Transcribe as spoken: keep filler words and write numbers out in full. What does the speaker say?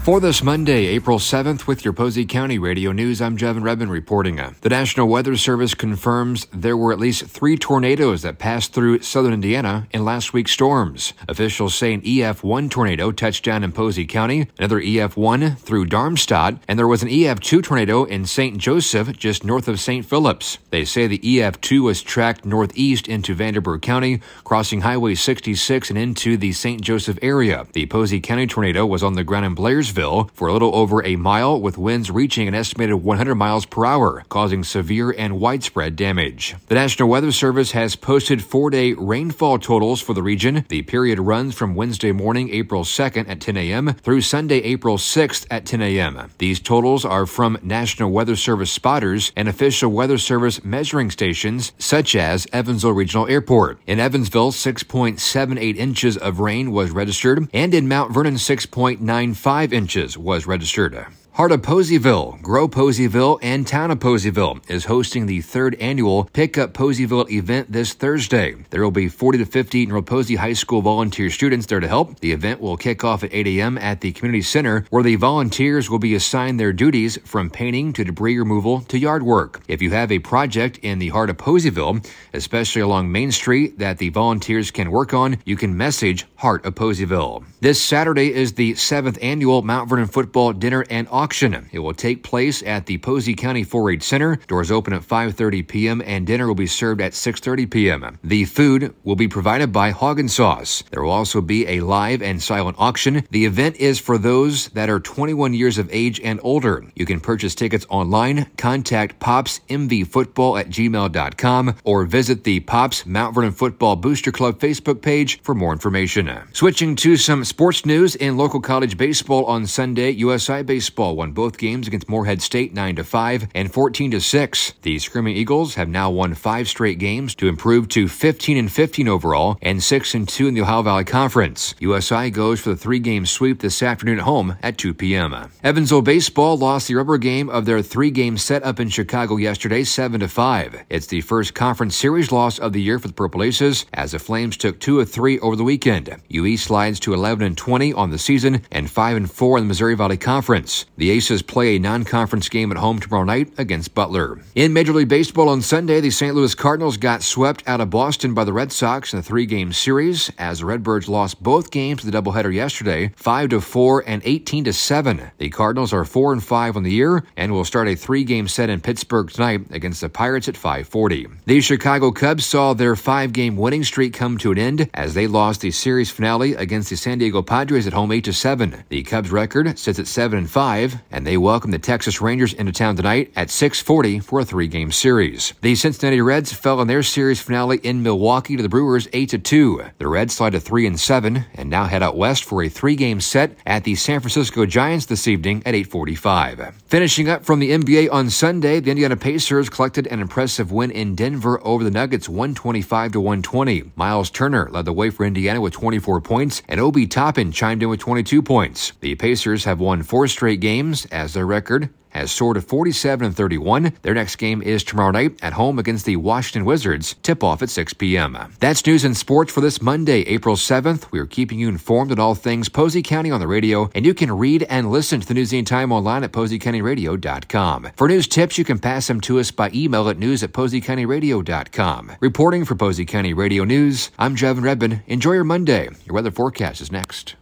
For this Monday, April seventh, with your Posey County Radio News, I'm Jevin Redmond reporting. The National Weather Service confirms there were at least three tornadoes that passed through southern Indiana in last week's storms. Officials say an E F one tornado touched down in Posey County, another E F one through Darmstadt, and there was an E F two tornado in Saint Joseph, just north of Saint Phillips. They say the E F two was tracked northeast into Vanderburgh County, crossing Highway sixty-six and into the Saint Joseph area. The Posey County tornado was on the ground in Blairsville for a little over a mile, with winds reaching an estimated one hundred miles per hour, causing severe and widespread damage. The National Weather Service has posted four-day rainfall totals for the region. The period runs from Wednesday morning, April second at ten a.m. through Sunday, April sixth at ten a.m. These totals are from National Weather Service spotters and official Weather Service measuring stations, such as Evansville Regional Airport. In Evansville, six point seven eight inches of rain was registered, and in Mount Vernon, six point nine five inches was registered. Heart of Poseyville, Grow Poseyville, and Town of Poseyville is hosting the third annual Pick Up Poseyville event this Thursday. There will be forty to fifty North Posey High School volunteer students there to help. The event will kick off at eight a.m. at the community center, where the volunteers will be assigned their duties from painting to debris removal to yard work. If you have a project in the heart of Poseyville, especially along Main Street, that the volunteers can work on, you can message Heart of Poseyville. This Saturday is the seventh annual Mount Vernon Football Dinner and Auction. It will take place at the Posey County four H Center. Doors open at five thirty p.m. and dinner will be served at six thirty p.m. The food will be provided by Hog and Sauce. There will also be a live and silent auction. The event is for those that are twenty-one years of age and older. You can purchase tickets online, contact pops m v football at gmail dot com, or visit the Pops Mount Vernon Football Booster Club Facebook page for more information. Switching to some sports news in local college baseball on Sunday, U S I Baseball won both games against Morehead State nine to five and fourteen to six. The Screaming Eagles have now won five straight games to improve to fifteen and fifteen overall and six and two in the Ohio Valley Conference. U S I goes for the three-game sweep this afternoon at home at two p.m. Evansville Baseball lost the rubber game of their three-game set up in Chicago yesterday, seven to five. It's the first conference series loss of the year for the Purple Aces, as the Flames took two of three over the weekend. U E slides to eleven and twenty on the season and five and four in the Missouri Valley Conference. The Aces play a non-conference game at home tomorrow night against Butler. In Major League Baseball on Sunday, the Saint Louis Cardinals got swept out of Boston by the Red Sox in a three-game series, as the Redbirds lost both games of the doubleheader yesterday, five to four and eighteen to seven. The Cardinals are four and five on the year and will start a three-game set in Pittsburgh tonight against the Pirates at five forty. The Chicago Cubs saw their five-game winning streak come to an end as they lost the series finale against the San Diego Padres at home eight to seven. The Cubs record sits at seven and five, and they welcome the Texas Rangers into town tonight at six forty for a three-game series. The Cincinnati Reds fell in their series finale in Milwaukee to the Brewers eight to two. The Reds slide to three and seven and now head out west for a three-game set at the San Francisco Giants this evening at eight forty-five. Finishing up from the N B A on Sunday, the Indiana Pacers collected an impressive win in Denver over the Nuggets one twenty-five to one twenty. Miles Turner led the way for Indiana with twenty-four points, and Obi Toppin chimed in with twenty-two points. The Pacers have won four straight games as their record has soared to forty-seven and thirty-one. Their next game is tomorrow night at home against the Washington Wizards. Tip-off at six p.m. That's news and sports for this Monday, April seventh. We are keeping you informed on all things Posey County on the radio, and you can read and listen to the News Anytime online at posey county radio dot com. For news tips, you can pass them to us by email at news at posey county radio dot com. Reporting for Posey County Radio News, I'm Jevin Redmond. Enjoy your Monday. Your weather forecast is next.